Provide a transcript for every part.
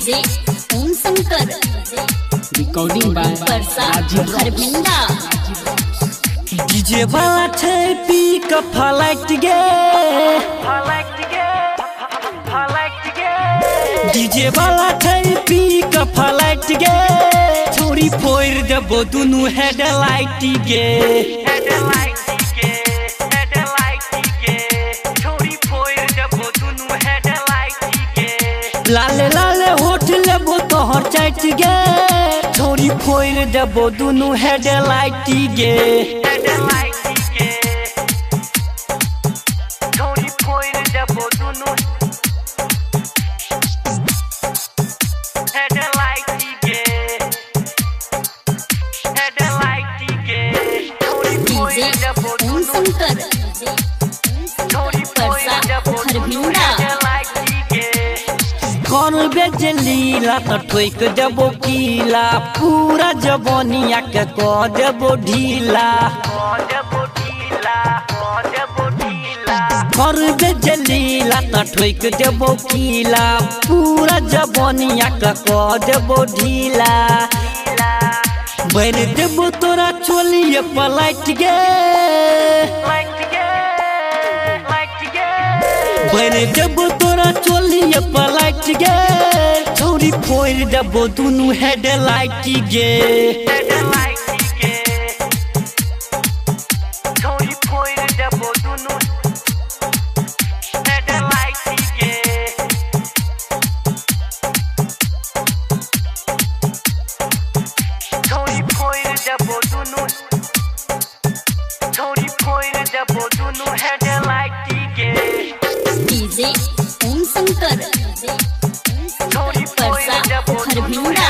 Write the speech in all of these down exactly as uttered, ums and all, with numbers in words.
DJ Om Shankar recording by Rajeev हरभिंडा। DJ वाला छे पिक फ्लाइट गे डीजे वाला छे पिक फ्लाइट गे छोरी फोड़ देबो दुनु हेडलाइट गे लाले लाले होठ लेबो तोहर चाट गे छोरी फोड़ देबो दुनु हेडलाइट गे छोरी फोड़ देबो दुनु हेडलाइट गे हेडलाइट गे छोरी फोड़ डीजे देबो ओम शंकर हरभिंडा। कौन बेचलीला तो ठोक देबो कीला पूरा जबनिया के को देबो ढीला कर बेचलीला तो ठोक देबो कीला पूरा जबनिया के को देबो ढीला बैर देबो तोरा चोलिए पलट गे बैर देबो तोरा चोलिए पलट गे छोरी फोड़ देबो दुनु हेडलाइट गे छोरी फोड़ देबो दुनु हेडलाइट गे छोरी फोड़ देबो दुनु छोरी फोड़ देबो दुनु हेडलाइट गे डीजे ओम शंकर हरभिंडा।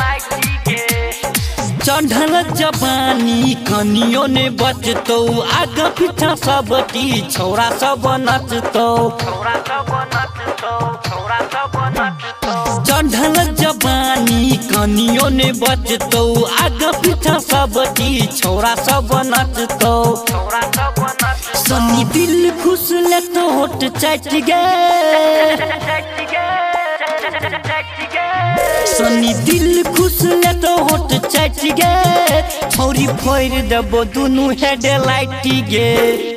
चढ़ल जवानी कनियो ने बचतो आगा पीछा सब टी छौरा सब नचतो चढ़ल जवानी कनियो ने बचतो आगा पीछा सब टी छौरा सब नचतो सनी दिल खुश ले तो होट चट गे सनी दिल खुश ले तो होट चट गे छोरी फोड़ देबो दुनु हेडलाइट गे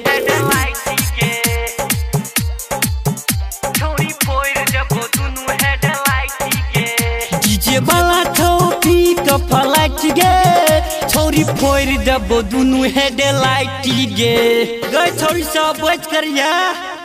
छोरी फोड़ देबो दुनु हेडलाइट गे डीजे वाला छौ पिक फ्लाइट गे छोरी फोड़ देबो दुनु हेडलाइट गे गई छोरी सब बच करिया।